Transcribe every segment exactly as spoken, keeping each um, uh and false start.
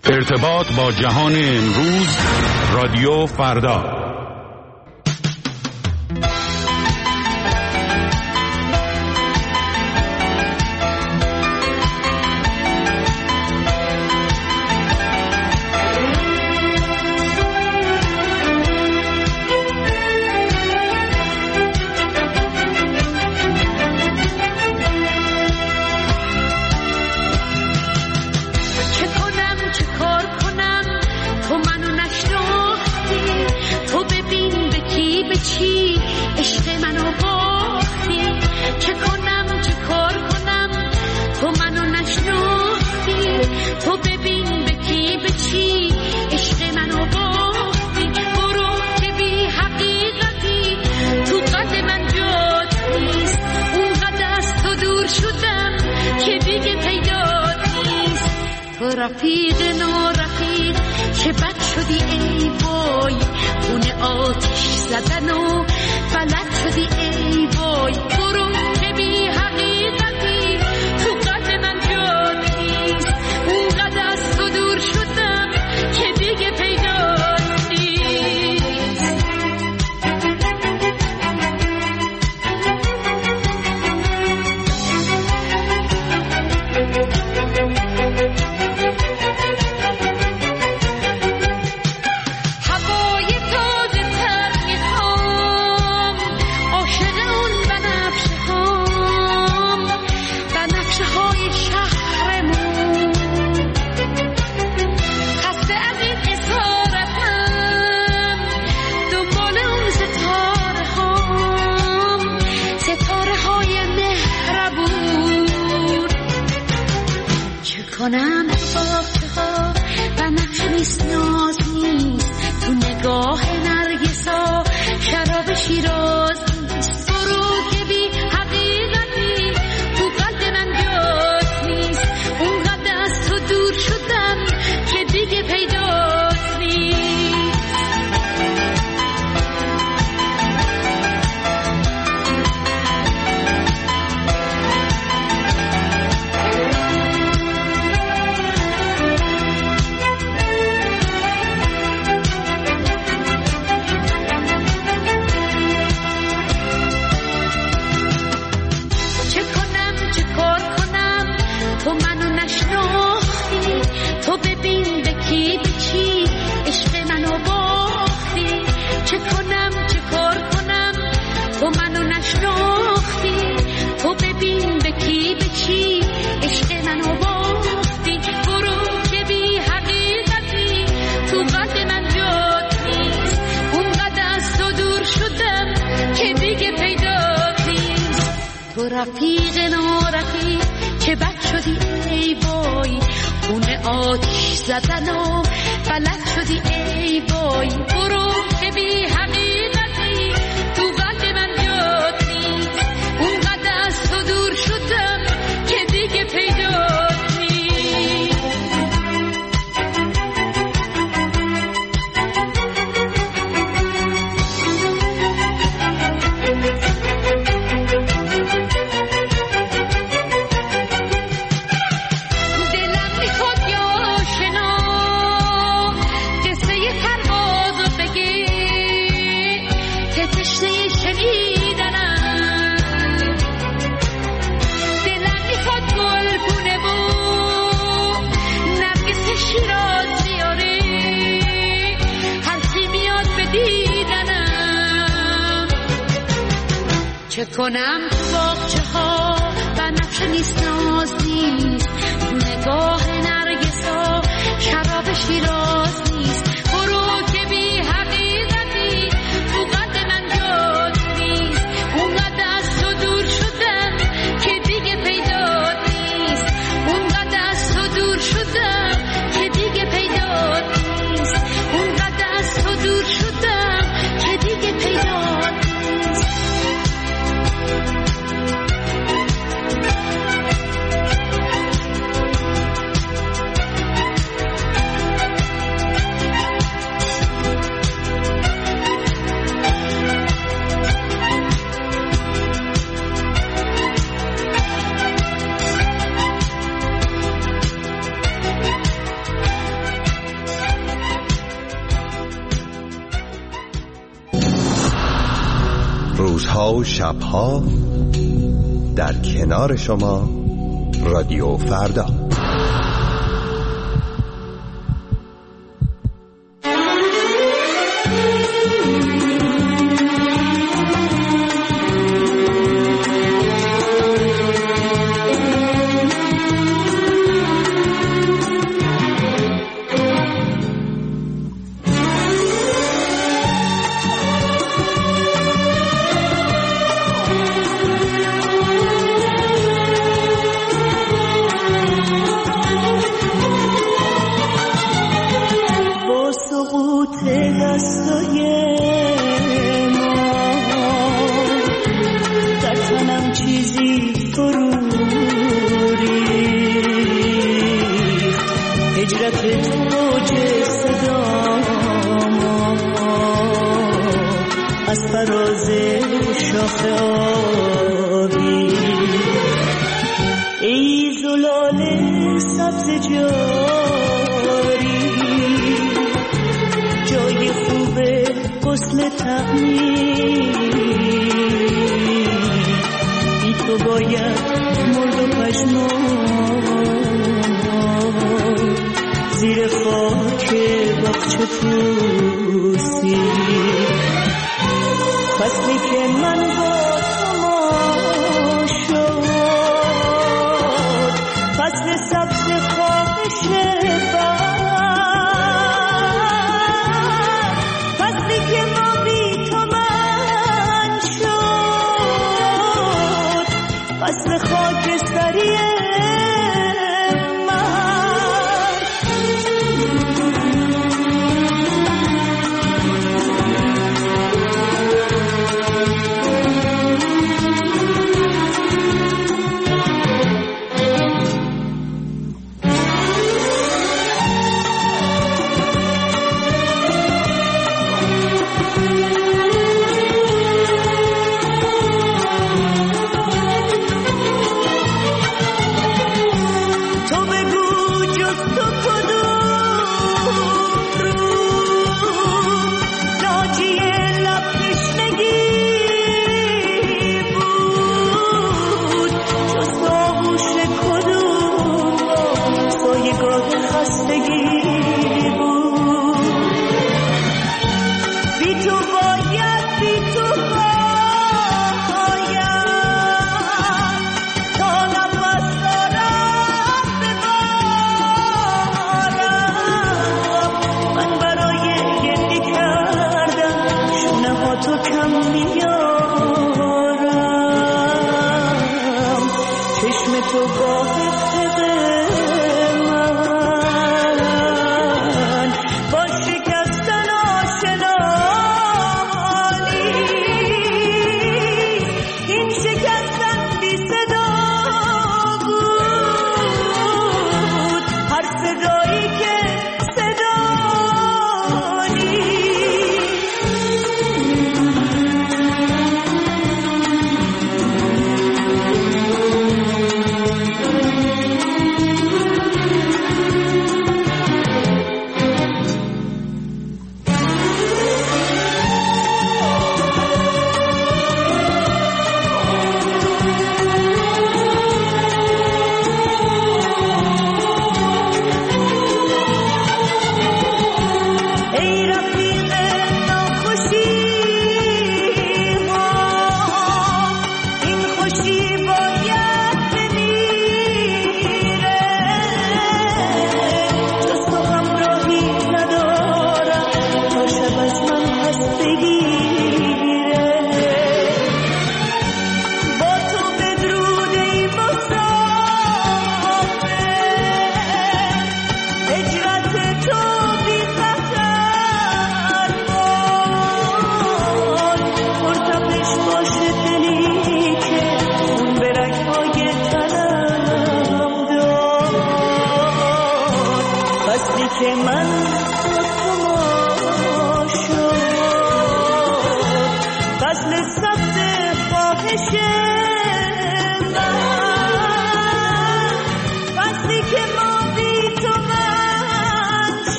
ارتباط با جهان امروز، رادیو فردا. رفیق نو رفیق چه بد شدی ای وای، خونه آتش زدن و فلک شدی ای وای. برو که بی حقیقتی تو قلب من جات نیست، اونقدر از تو دور شدم که دیگه پیدات نیست. کنم باغچه ها و نقش نیست ناز نیست، تو نگاه نرگسا شراب شیراز نیست. برو که بی حقیقتی تو قلب من جات نیست، اونقدر از تو دور شدم که دیگه پیدات نیست. تو ببین به کی به چی عشق منو باختی، چه کنم چه کار کنم تو منو نشناختی. تو ببین به کی به چی عشق منو باختی. برو که بی حقیقتی تو قلب من جات نیست، اونقدر از تو دور شدم که دیگه پیدات نیست. تو رفیق نارفیق چه بد شدی ای وای، خونه آتش زدن و فلک شدی ای وای. برو که بی حقیقتی تو قلب من جات نیست، اونقدر از تو دور شدم که دیگه پیدات نیست. چه کنم تو باغچه ها و نقش نیست ناز نیست، تو نگاه نرگسا شراب شیراز نیست. برو که بی حقیقتی تو قلب من جات نیست، اونقدر از تو دور شدم که دیگه پیدات نیست. اونقدر از تو دور شدم که دیگه پیدات نیست، اونقدر از تو دور شدم که دیگه پیدات نیست. تا شبها در کنار شما رادیو فردا.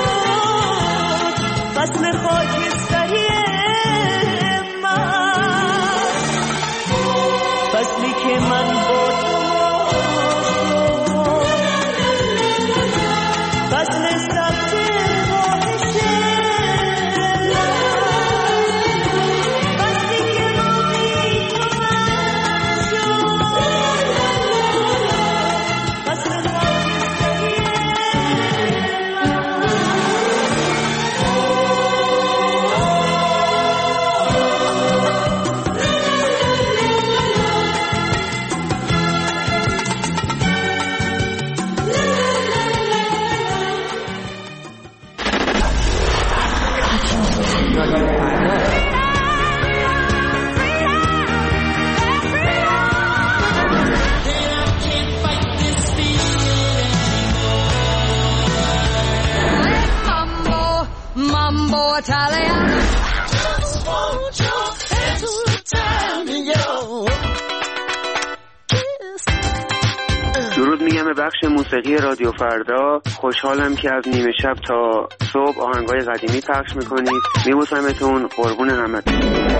فصل خاکستری من Italiano. Just want your hands all the time in your kiss. درود میگم به بخش موسیقی رادیو فردا. خوشحالم که از نیمه شب تا صبح آهنگای قدیمی پخش میکنید. میبوسمتون، قربون همتون.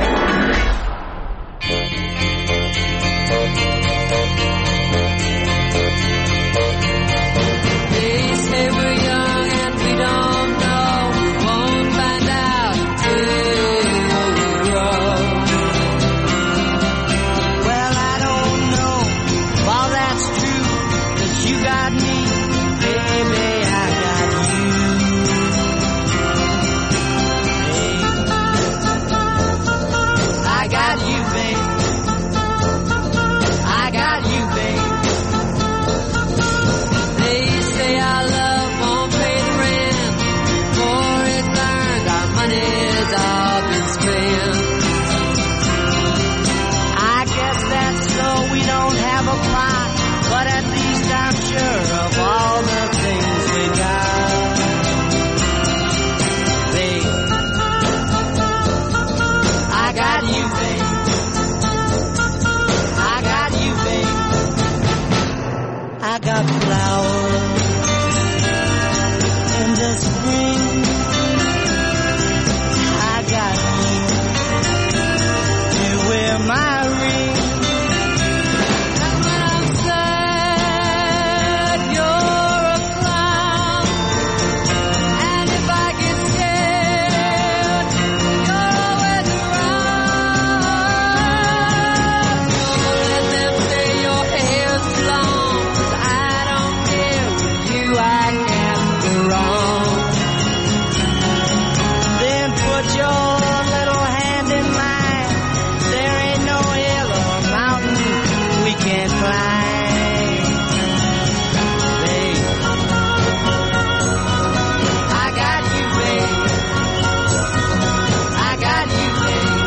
I got flowers in the spring. I got you to wear my ring. And when I'm sad, you're a clown. And if I get scared, you're always around. Don't let them say your hair's long. I can't go wrong. Then put your little hand in mine. There ain't no hill or mountain we can't climb. Babe, I got you, babe. I got you, babe.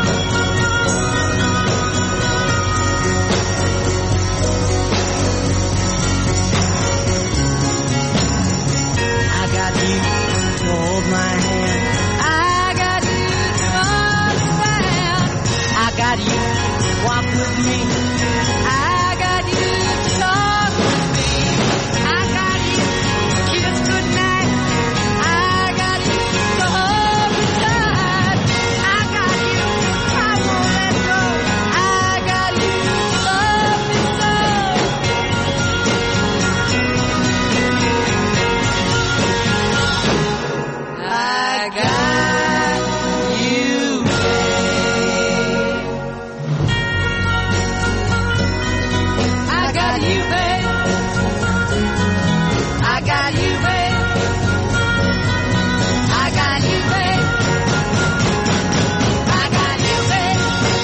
To hold my hand, I got you to understand. I got you to walk with me. I got you to talk with me. I got you to kiss goodnight. I got you to hold me tight. I got you, I won't let go. I got you to love me so. I got you, babe. I got you, babe. I got you, babe. I got you, babe. I got you, babe.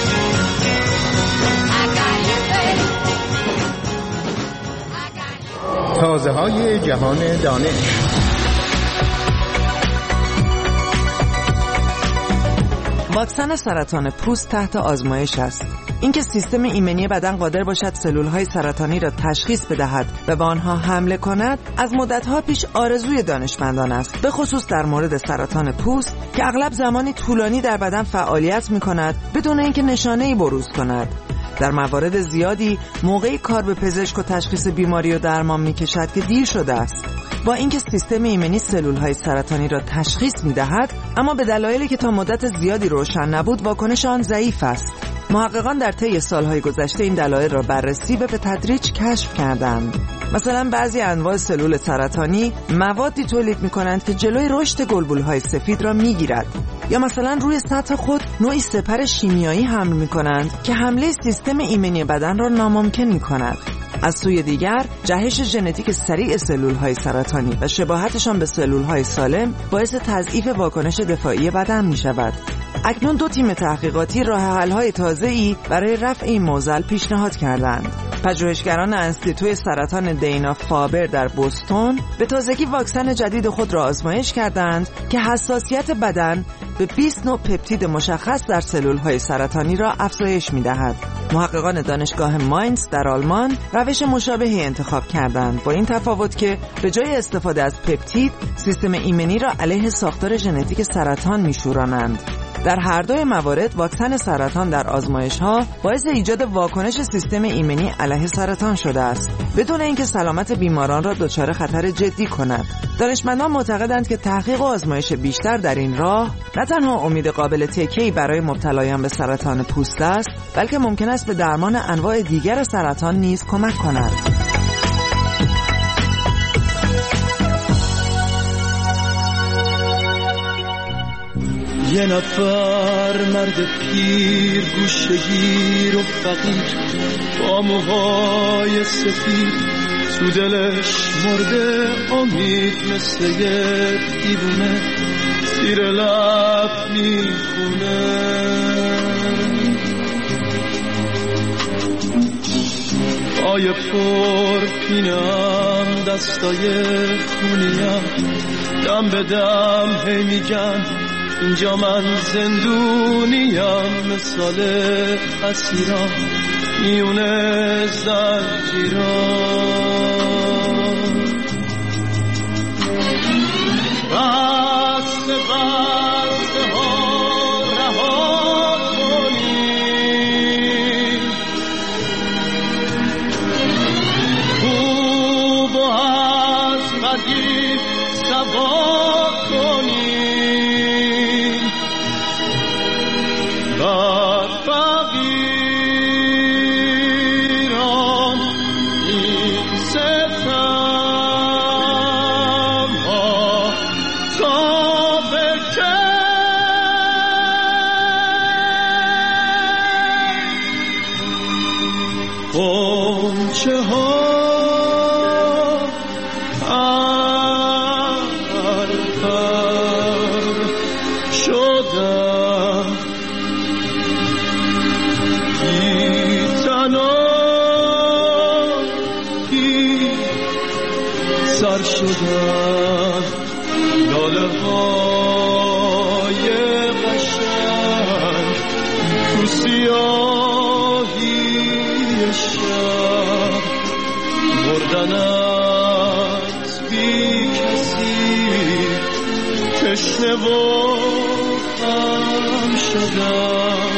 I got you, babe. I got you. تازه های جهان دانش. واکسن سرطان پوست تحت آزمایش است. اینکه سیستم ایمنی بدن قادر باشد سلول‌های سرطانی را تشخیص بدهد و به آنها حمله کند، از مدت‌ها پیش آرزوی دانشمندان است، به خصوص در مورد سرطان پوست که اغلب زمانی طولانی در بدن فعالیت می‌کند بدون اینکه نشانه‌ای بروز کند. در موارد زیادی موقعی کار به پزشک و تشخیص بیماری و درمان می‌کشد که دیر شده است. با اینکه سیستم ایمنی سلول‌های سرطانی را تشخیص می‌دهد، اما به دلایلی که تا مدت زیادی روشن نبود واکنش آن ضعیف است. محققان در طی سالهای گذشته این دلایل را بررسی و به تدریج کشف کردند. مثلا بعضی انواع سلول سرطانی موادی تولید می‌کنند که جلوی رشد گلبول‌های سفید را می‌گیرد، یا مثلا روی سطح خود نوعی سپر شیمیایی حمل می‌کنند که حمله سیستم ایمنی بدن را ناممکن می‌کند. از سوی دیگر جهش ژنتیک سریع سلول‌های سرطانی و شباهتشان به سلول‌های سالم باعث تضعیف واکنش دفاعی بدن می‌شود. اکنون دو تیم تحقیقاتی راه حل‌های تازه‌ای برای رفع این معضل پیشنهاد کردند. پژوهشگران انستیتوی سرطان دینا فابر در بوستون به تازگی واکسن جدید خود را آزمایش کردند که حساسیت بدن به بیست نوع پپتید مشخص در سلول‌های سرطانی را افزایش می‌دهد. محققان دانشگاه ماینز در آلمان روش مشابهی انتخاب کردند، با این تفاوت که به جای استفاده از پپتید سیستم ایمنی را علیه ساختار ژنتیک سرطان می‌شورانند. در هر دوی موارد واکسن سرطان در آزمایش‌ها باعث ایجاد واکنش سیستم ایمنی علیه سرطان شده است، بدون اینکه سلامت بیماران را دچار خطر جدی کند. دانشمندان معتقدند که تحقیق و آزمایش بیشتر در این راه نه تنها امید قابل تکیه‌ای برای مبتلایان به سرطان پوست است، بلکه ممکن است به درمان انواع دیگر سرطان نیز کمک کند. یه نفر مرد پیر گوشه‌گیر و فقیر با موهای سفید تو دلش مرده امید مثل یه دیوونه زیر لب میخونه. پای پر پینم دستای خونیم دم به دم هی میگن اینجا من زندونیم مثال اسیران میونه زنجیران. بسته بسته ها رها کنیم خوب و از قدیم سبا کنیم بر فقیران این ستم ها تا به کی غنچه ها سر شدن لاله های قشنگ تو سیاهی شب بردنت بی کسی تشنه و غم شدن.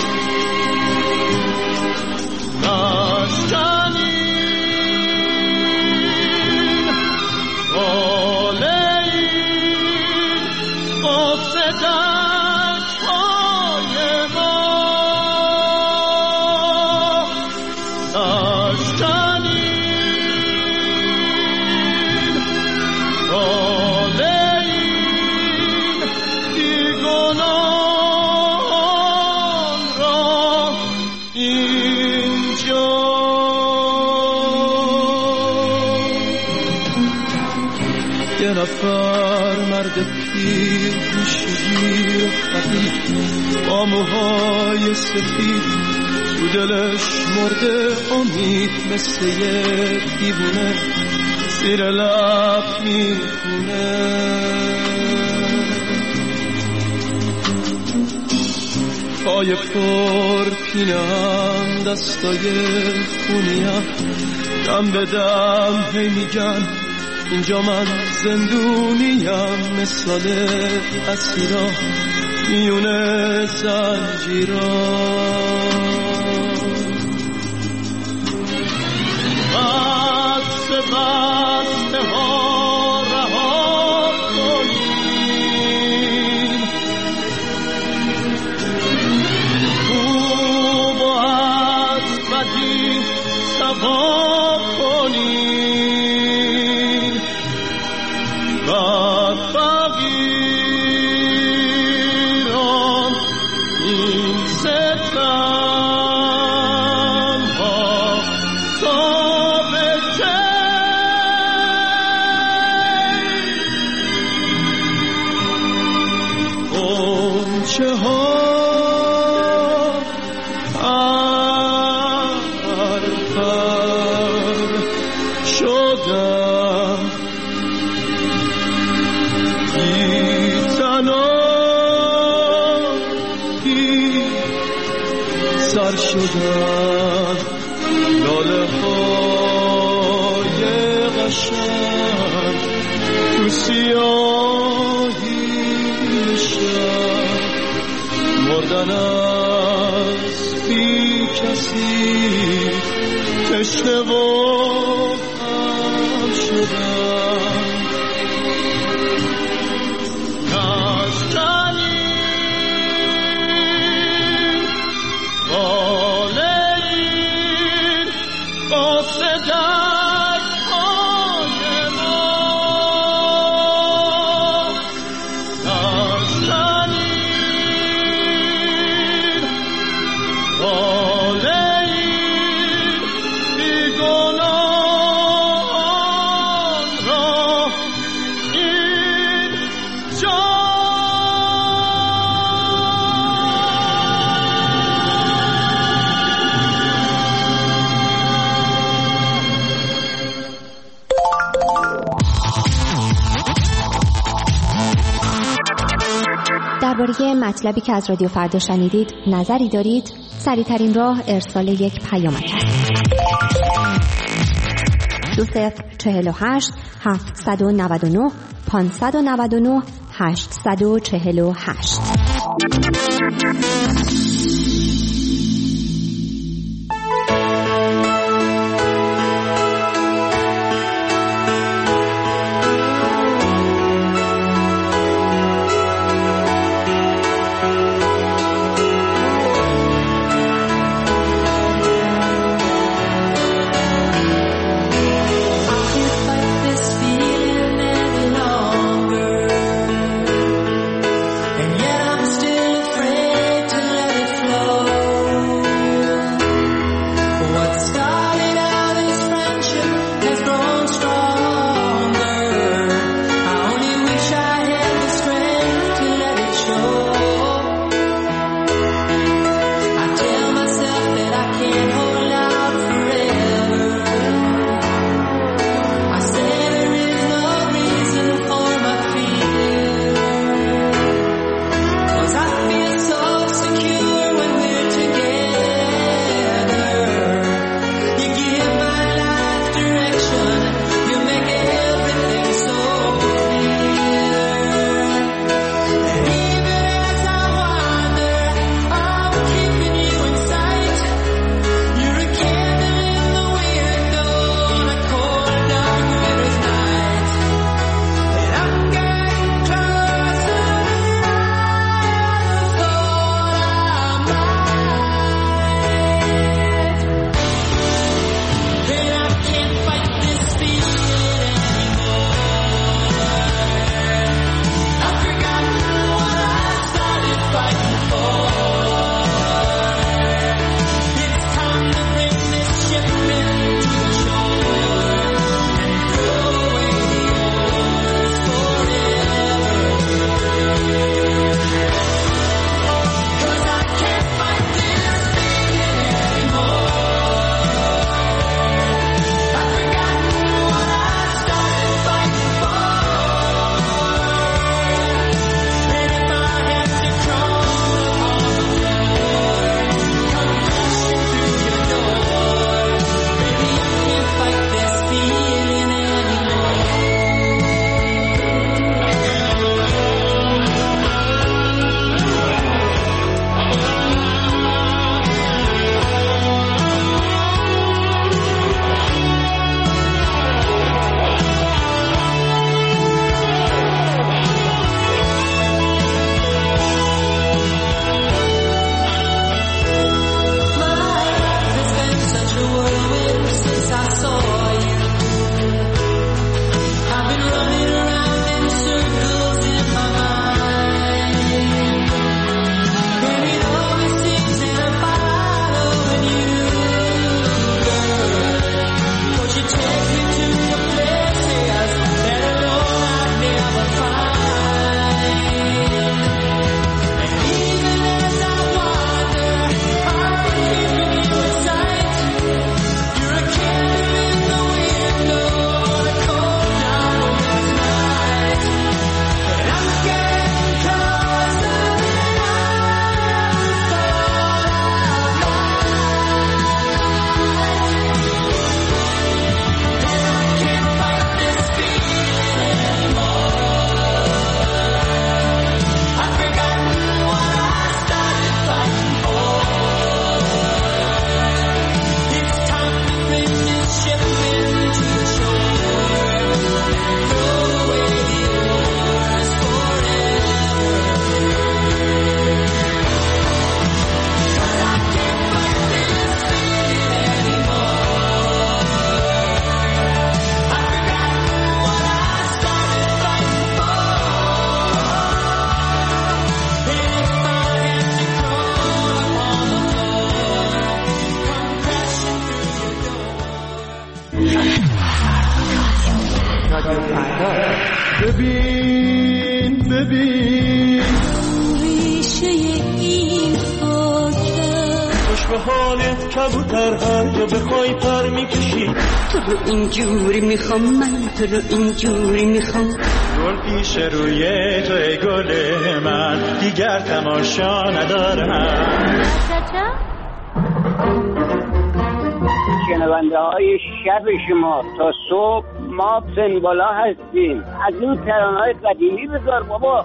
یه نفر مرد پیر گوشه‌گیر و فقیر با موهای سفید تو دلش مرده امید مثل یه دیوونه زیر لب میخونه. پای پر پینم دستای خونیم دم به دم هی میگن اینجا من زندونیم مثال اسیرا میونه زنجیران. بسته بسته ها رها کنیم خوب و از بدی سبا کنیم بر فقیران این ستم ها تا به کی غنچه ها پر پر شدن سر شدن لاله های قشنگ تو سیاهی شب مردن از بی کسی تشنه و غم شدن نشکنی بالین قصه در پای ما نشکنی بالین بیگناهان را این جا درباره مطلبی که از رادیو فردا شنیدید نظری دارید؟ سریع‌ترین راه ارسال یک پیامک است. دو صفر چهل و هشت هفتصد و نود و نه پانصد و نود و نه هشتصد و چهل و هشت. And yet I'm still afraid to let it ببین ببین ریشه این خاکم خوش به حالت کبوتر هر جا بخوای پر میکشی تو رو اینجوری میخوام من تو رو اینجوری میخوام گل پیش روی تو ای گل من دیگر تماشا ندارم شنونده های شب شما تا صبح ما پنبالا هستیم از این ترانه های قدیمی بذار بابا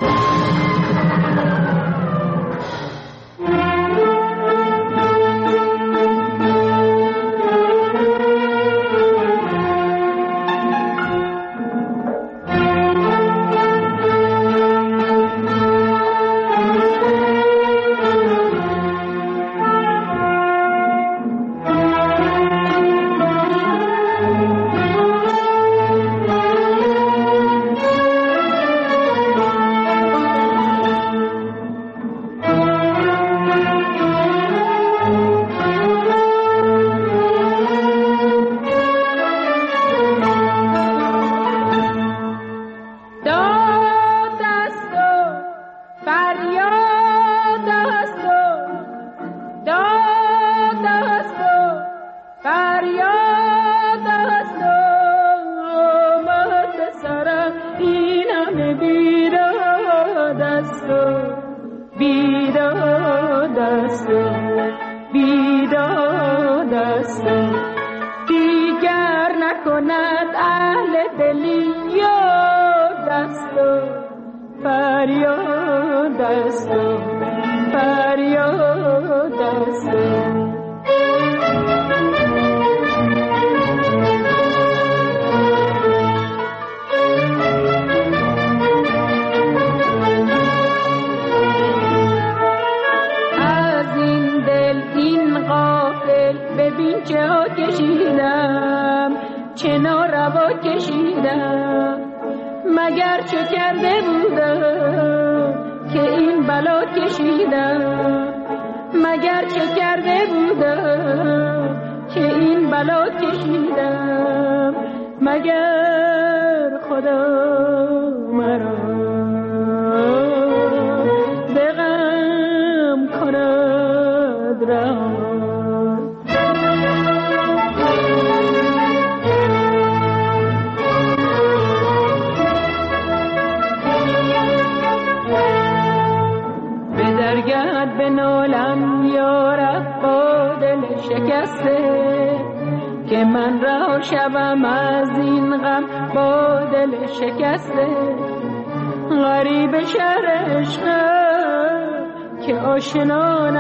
آشنا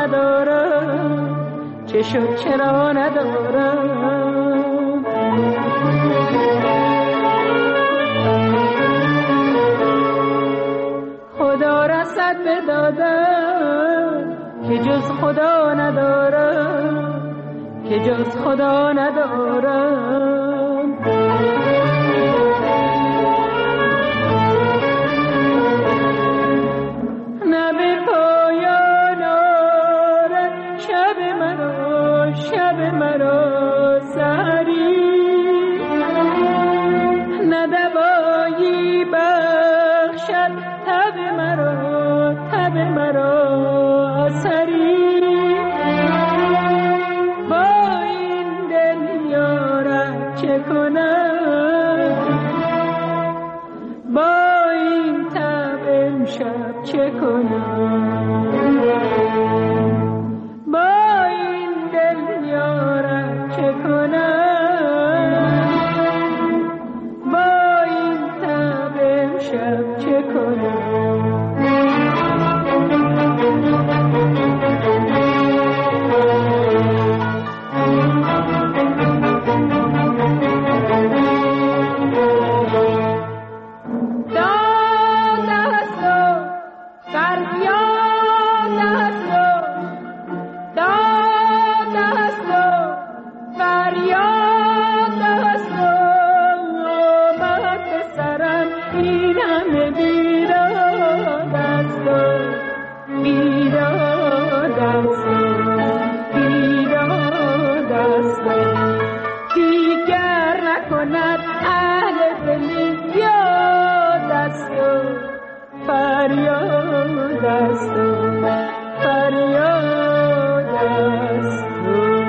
ندارم چه شد چرا ندارم خدا رسد به دادم که جز خدا ندارم که جز خدا ندارم نه به پایان آرد شب مرا شب مرا سحری نه دوایی بخشد تب مرا تب مرا اثری با این دل یارم چه کنم با این تب امشب چه کنم با این دل یارم چه کنم با این تب امشب چه کنم است و فریاد است تو.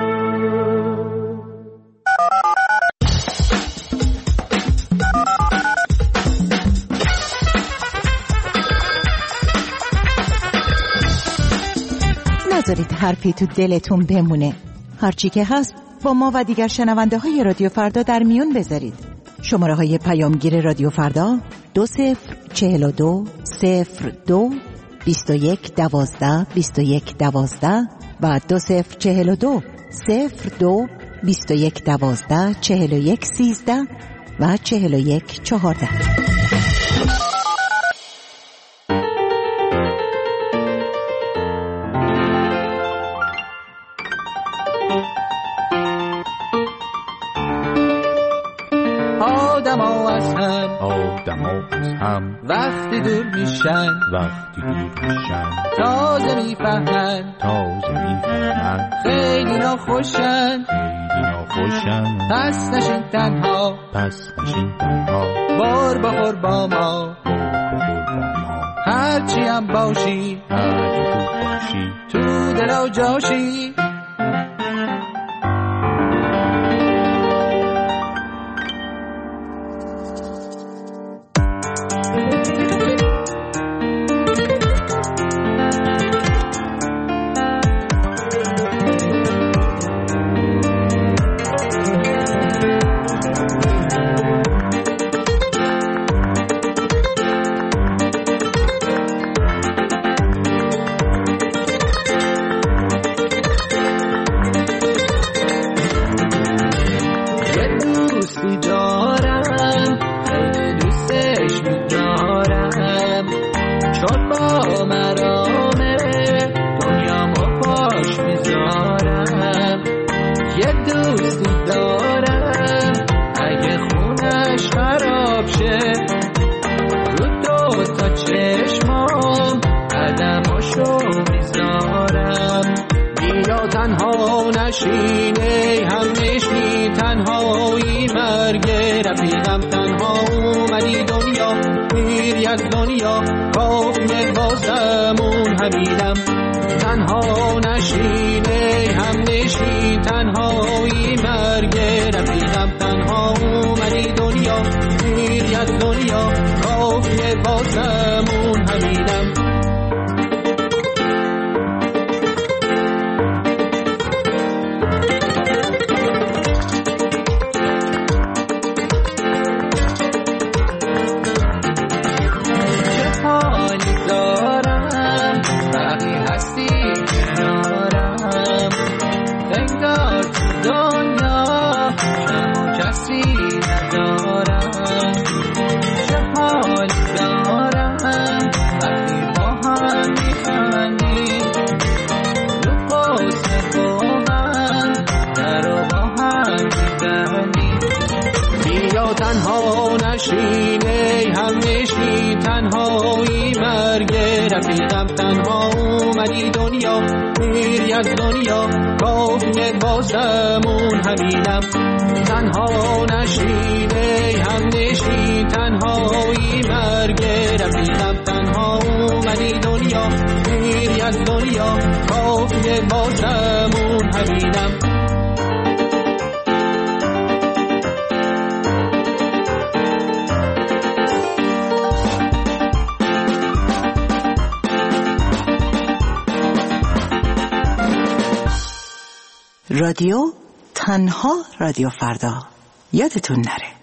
نذارید حرفی تو دلتون بمونه. هرچی که هست با ما و دیگر شنونده های رادیو فردا در میون بذارید. شماره های پیامگیر رادیو فردا دو صفر چهل و دو صفر دو بیست و یک دوازده بیست و یک دوازده و دو صفر چهل و دو صفر دو بیست و یک دوازده چهل و یک سیزده و چهل و یک چهارده. هم وقتی دور میشن وقتی دور میشن تازه میفهمن تازه میفهمن خیلی ناخوشن خیلی ناخوشن پس نشین تنها پس نشین تنها بار بخور با ما بار بخور با ما هرچی هم باشی هرچی تو باشی تو دل و جاشی. رادیو تنها رادیو فردا یادتون نره.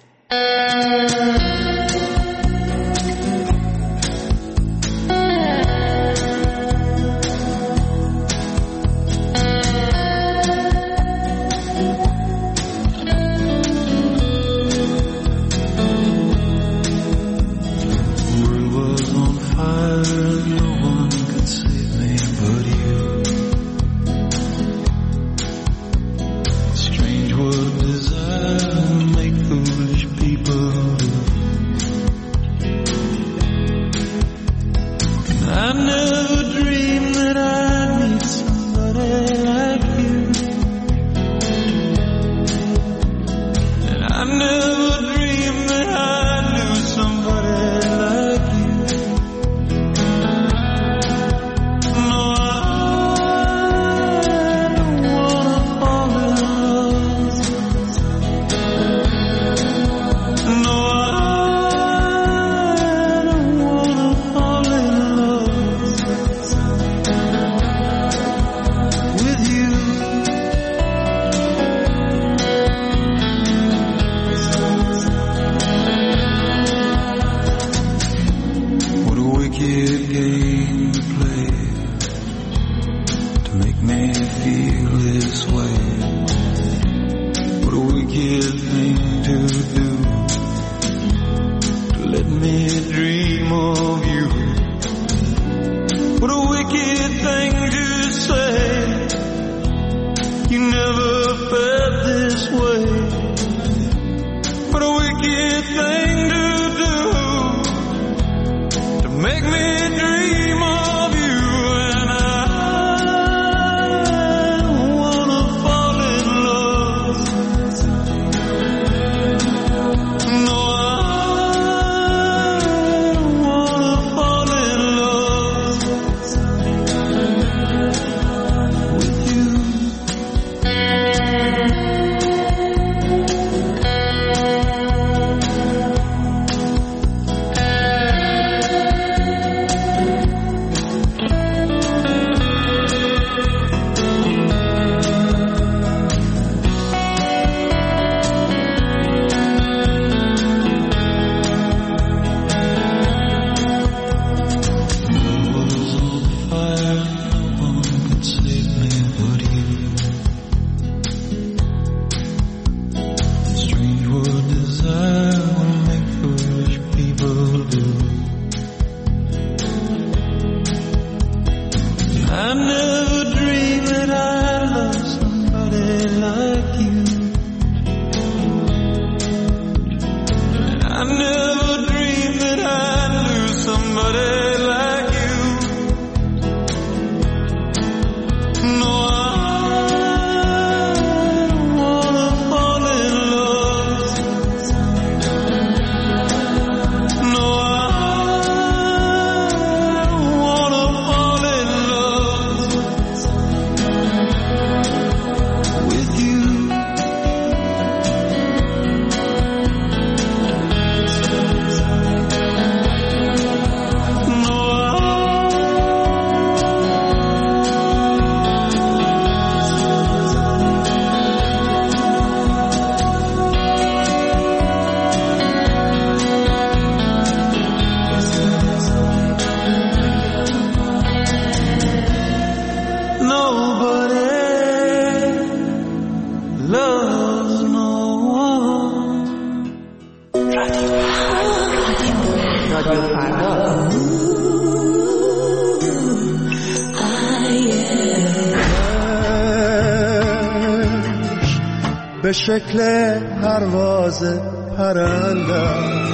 به شکل پرواز پرندم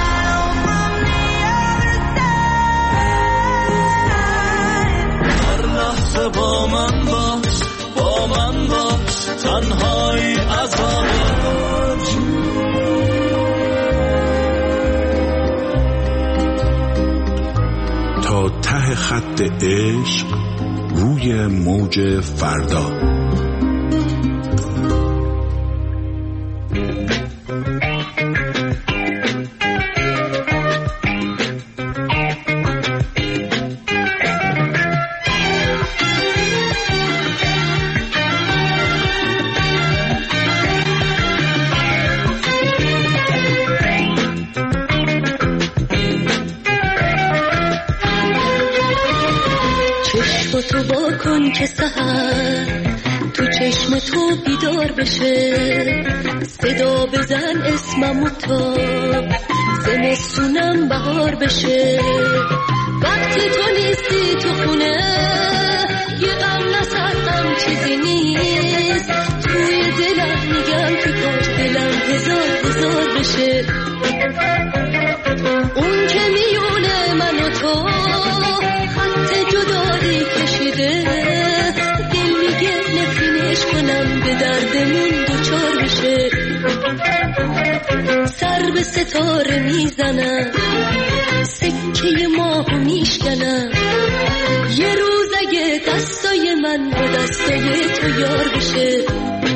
هر لحظه با من باش با من باش تنهایی عذاب تا ته خط عشق روی موج فردا. تو با کن که سحر تو چشم تو بیدار بشه، صدا بزن اسممو تا زمستونم بهار بشه. وقتی تو نیستی تو خونه یه غم نسد غم چیزی نیست، توی دلم میگم که کاش دلم هزار هزار بشه. اون که میونه من و تو خط جدایی کشیده، دل میگه نفرینش کنم به دردمون دوچار بشه. سر به ستاره میزنم سکه ماهو میشکنم، یه روز اگه دستای من با دستای تو یار بشه.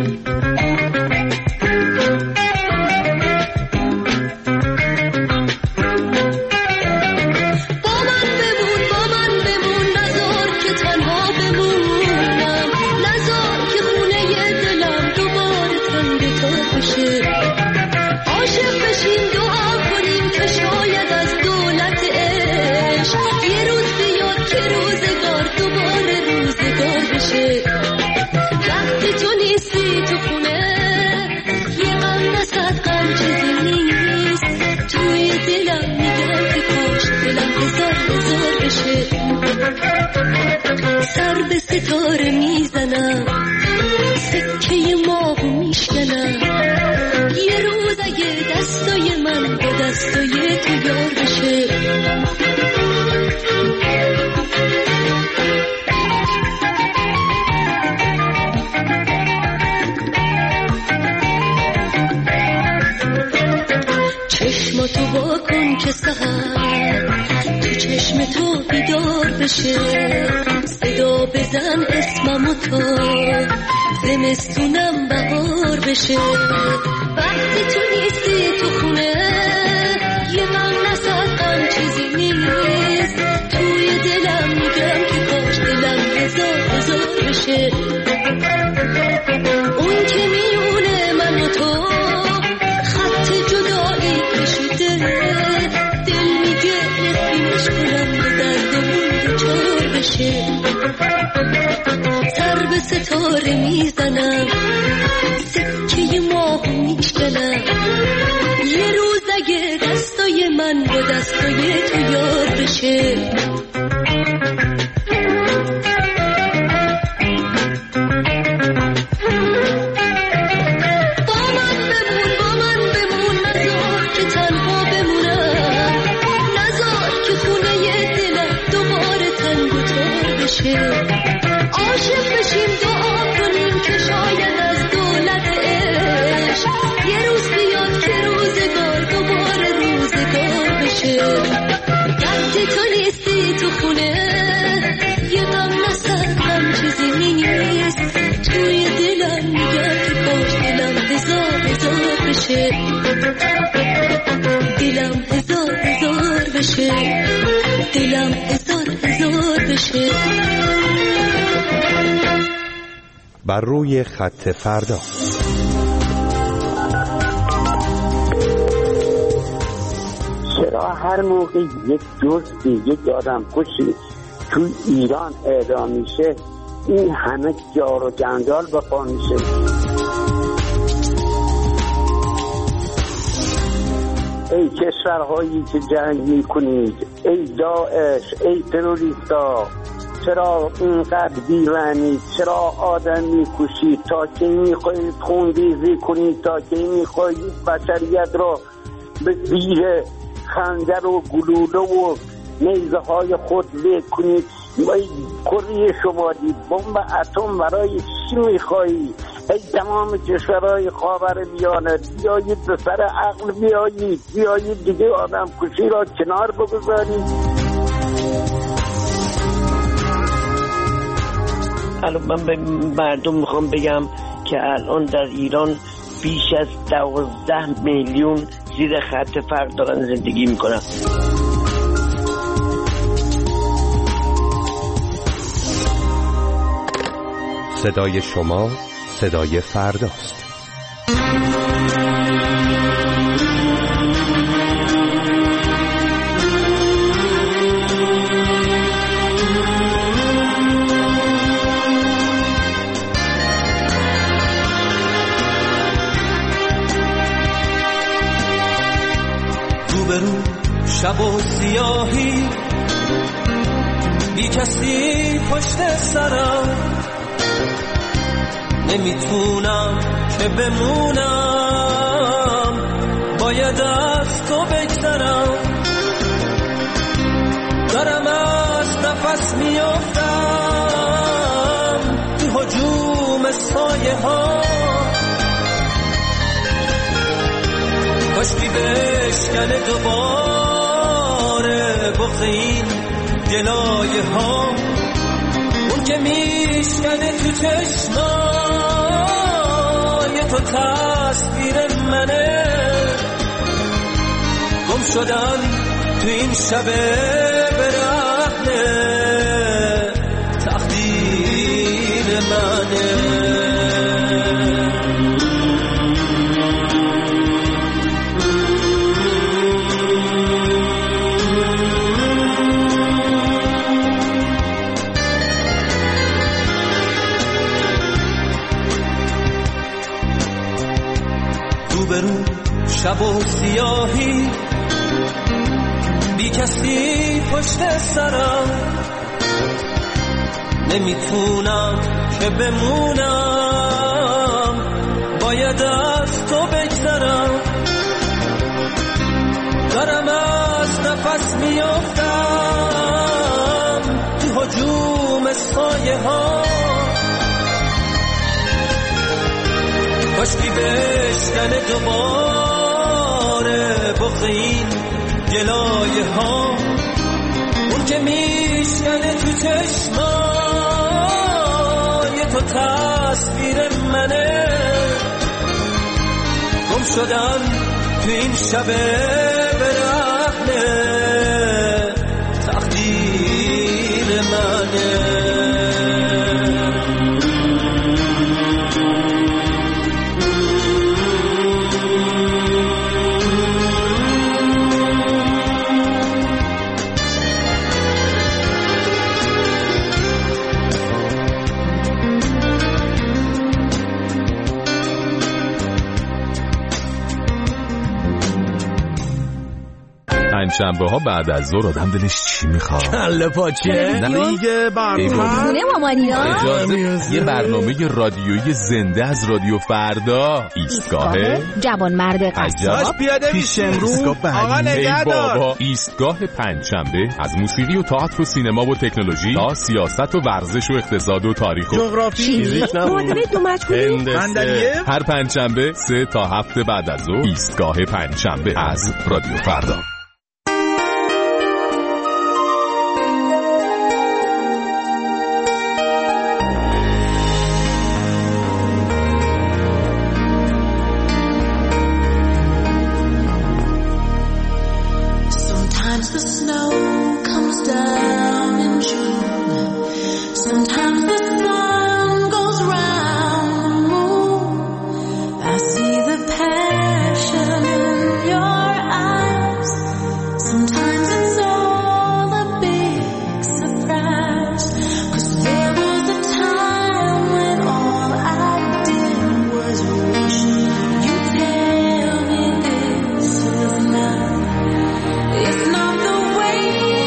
وقتی تو نیستی تو خونه یه غم نسد غم چیزی نیست، توی دلم میگم که کاش دلم هزار هزار بشه. سر به ستاره میزنم سکه ماهو میشکنم، یه روز اگه دستای من با دستای تو یار بشه. تو با کن که سحر تو چشم تو بیدار بشه، صدا بزن اسممو تا زمستونم بهار بشه. وقتی تو نیستی تو خونه یه غم نسد غم چیزی نیست، توی دلم میگم که کاش دلم هزار هزار بشه. اون که میونه من و تو خط جدایی کشیده، دل میگه نفرینش کنم به دردمون دوچار بشه. سر به ستاره میزنم سکه ماهو میشکنم، یه روز اگه دستای من با دستای تو یار بشه. عاشق بشیم دعا کنیم که شاید از دولت عشق یه روز بیاد که روزگار دوباره روزگار بشه. وقتی تو نیستی تو خونه یه غم نسد غم چیزی نیست، توی دلم میگم که کاش دلم هزار هزار بشه. دلم هزار هزار بشه، دلم هزار هزار بشه. بر روی خط فردا. چرا هر موقع یک جزئی یک آدم کشی تو ایران اعدام میشه این همه جار و جنجال به پا میشه؟ ای کشورهایی که جنگ میکنید ای داعش، ای تروریستا، چرا اینقدر بیرحمید؟ چرا آدم میکشید؟ تا کی میخواهید خونریزی کنید؟ تا کی میخواهید بشریت را به زیر خنجر و گلوله و نیزه های خود له کنید؟ کره شمالی بمب اتم برای چی میخواهید؟ ای تمام کشورهای خاورمیانه بیایید به سر عقل، بیایید بیایید دیگه آدم کشی را کنار بگذارید. الان من به مردم میخوام بگم که الان در ایران بیش از دوازده میلیون زیر خط فقر دارن زندگی میکنن. صدای شما صدای فرداست. روبرو شب و سیاهی، بی کسی پشت سرم، نمیتونم که بمونم، باید از تو بگذرم، دارم از نفس میافتم تو هجوم سایه ها، کاشکی بشکنه دوباره بخ این گلایه ها، اون که میشکنه تو چشمای تو تصویر منه، گم شدن تو این شب برهنه تقدیر منه. روبرو شب و سیاهی، بی کسی پشت سرم، نمیتونم که بمونم، باید از تو بگذرم، دارم از نفس میافتم تو هجوم سایه ها، کاشکی بشکنه دوباره بخ این گلایه ها، اون که میشکنه تو چشمای تو تصویر منه، گم شدن تو این شب برهنه تقدیر منه. پنجشنبه ها بعد از ظهر آدم دلش چی میخواد؟ کله پاچه دیگه برنامه مامانیا اجازه یه برنامه رادیویی زنده از رادیو فردا، ایستگاه جوان مرد قصاب پیش امروز. آقا نگهدار. ایستگاه پنجشنبه از موسیقی و تئاتر و سینما و تکنولوژی تا سیاست و ورزش و اقتصاد و تاریخ و جغرافی، معادله دو مجهولی، هر پنجشنبه سه تا هفت بعد از ظهر. ایستگاه پنجشنبه از رادیو فردا. It's not the way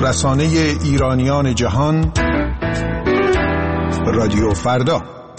رسانه ایرانیان جهان، رادیو فردا.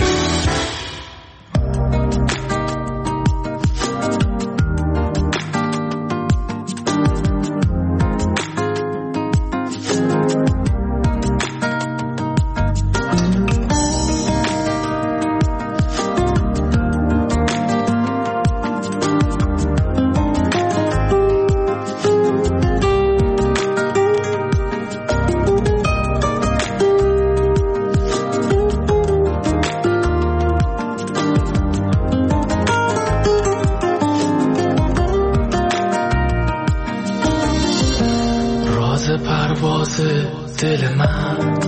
پرواز دل من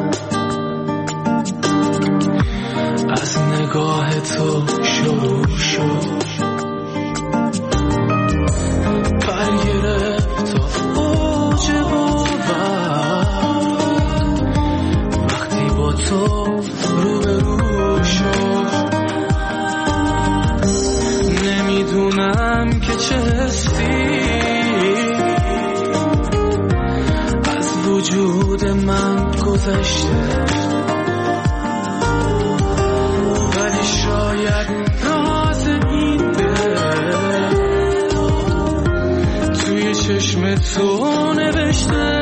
از نگاه تو شروع شد، برگرفت تا اوج باور وقتی با تو روبرو شد. نمیدونم که چه حسی وجود من گذشته، ولی شاید راز این دل توی چشم تو نوشته.